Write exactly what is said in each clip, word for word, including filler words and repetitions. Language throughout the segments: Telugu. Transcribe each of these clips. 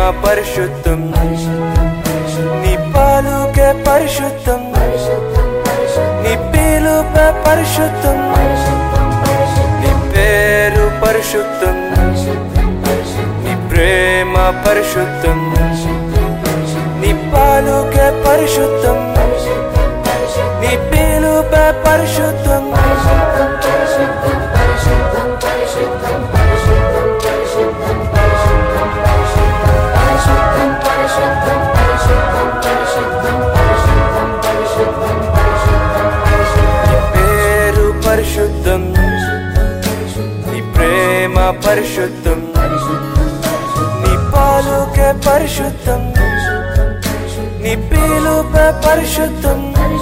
పరిశుద్ధం, నీ పలుకే పరిశుద్ధం, నీ పిలుపే పరిశుద్ధం, నీ పేరు పరిశుద్ధం, నీ ప్రేమ పరిశుద్ధం, నీ పలుకే పరిశుద్ధం, నీ పిలుపే పరిశుద్ధం. పరిశుద్ధం, నీ ప్రేమ పరిశుద్ధం, నీ పలుకే పరిశుద్ధం, నీ పిలుపే పరిశుద్ధం.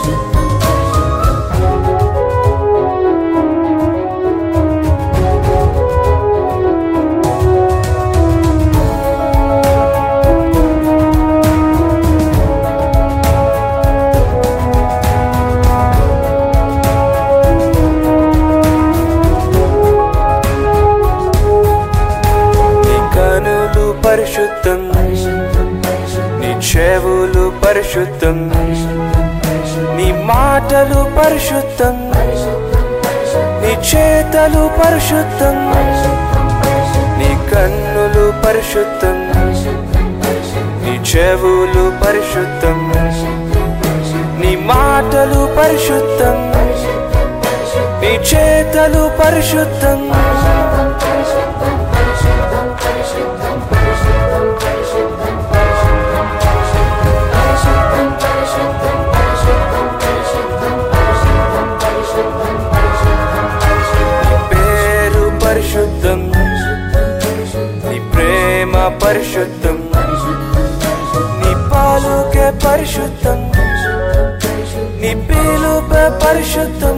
పరిశుద్ధం, నీ చెవులు పరిశుద్ధం, నీ మాటలు పరిశుద్ధం, నీ చేతలు పరిశుద్ధం, నీ కన్నులు పరిశుద్ధం, నీ చెవులు పరిశుద్ధం, నీ మాటలు పరిశుద్ధం, నీ చేతలు పరిశుద్ధం. పరిశుద్ధం, నీ ప్రేమ పరిశుద్ధం, నీ పలుకే పరిశుద్ధం, నీ పిలుపే పరిశుద్ధం.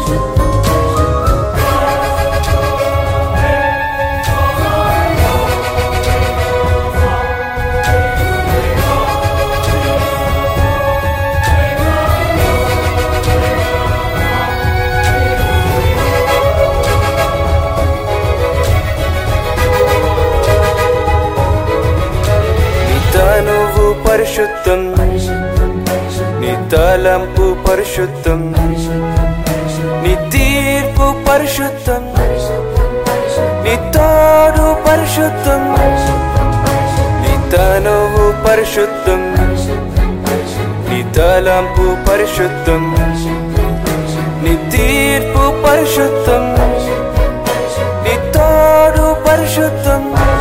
పరిశుద్ధం, నీ తలంపు పరిశుద్ధం, నీ తీర్పు పరిశుద్ధం, నీ తోడు పరిశుద్ధం, నీ తనువు పరిశుద్ధం, నీ తలంపు పరిశుద్ధం, నీ తీర్పు పరిశుద్ధం, నీ తోడు పరిశుద్ధం.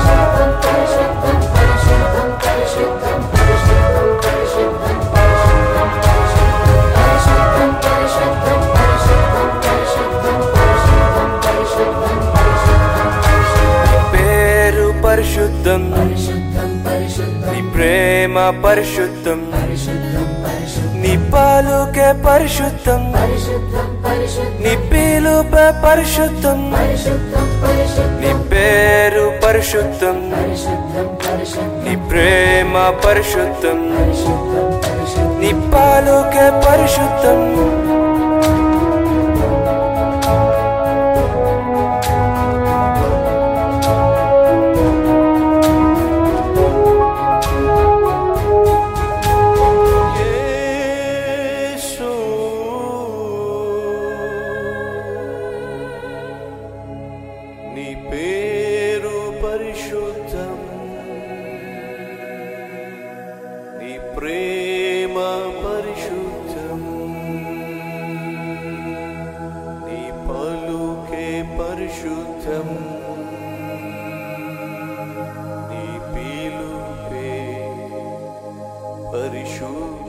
పరిశుద్ధం, నీ ప్రేమ పరిశుద్ధం, నీ పలుకే పరిశుద్ధం, నీ పిలుపే పరిశుద్ధం, నీ పేరు పరిశుద్ధం, నీ ప్రేమ పరిశుద్ధం, నీ పలుకే పరిశుద్ధం. నీ పేరు పరిశుద్ధం, నీ ప్రేమ పరిశుద్ధం, నీ పలుకే పరిశుద్ధం, నీ పిలుపే పరిశుద్ధం.